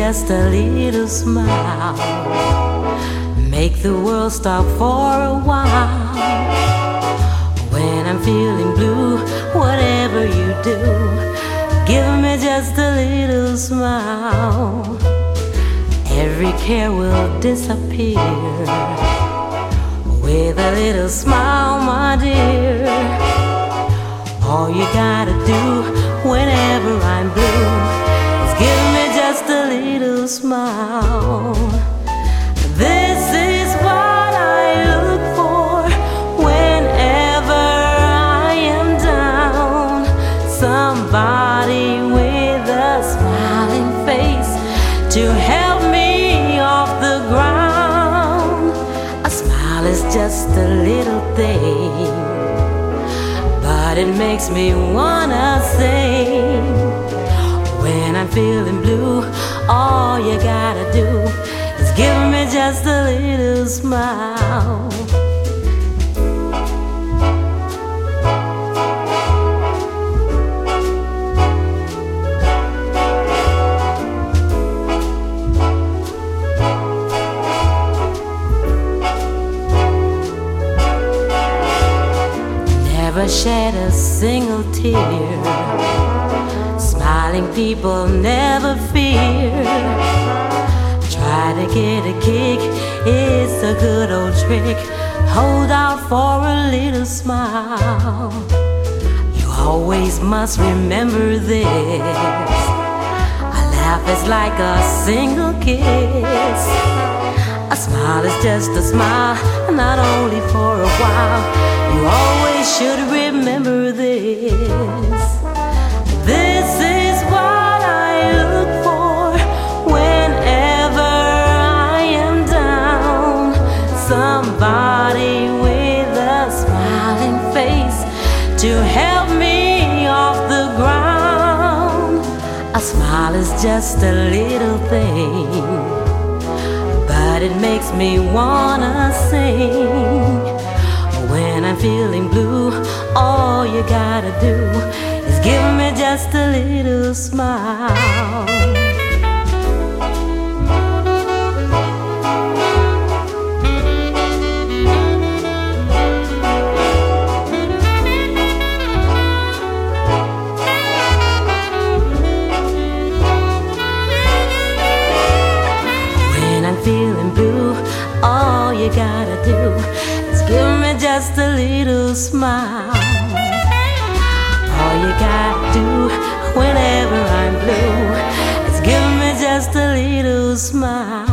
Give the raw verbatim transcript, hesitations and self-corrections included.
just a little smile. Make the world stop for a while. When I'm feeling blue, whatever you do, give me just a little smile. Every care will disappear with a little smile, my dear. All you gotta do whenever I'm blue is give me just a little smile. This is what I look for whenever I am down. Somebody with a smiling face to help me off the ground. A smile is just a little thing, but it makes me wanna sing. When I'm feeling blue, all you gotta do is give me just a little smile. Never shed a single tear. Smiling people never fear. Try to get a kick, it's a good old trick. Hold out for a little smile. You always must remember this. A laugh is like a single kiss. A smile is just a smile, not only for a while. You always should remember this. This is what I look for whenever I am down. Somebody with a smiling face to help me off the ground. A smile is just a little thing, but it makes me wanna sing. When I'm feeling blue, all you gotta do is give me just a little smile. When I'm feeling blue, all you gotta do is give me just a little smile. All you gotta do whenever I'm blue is give me just a little smile.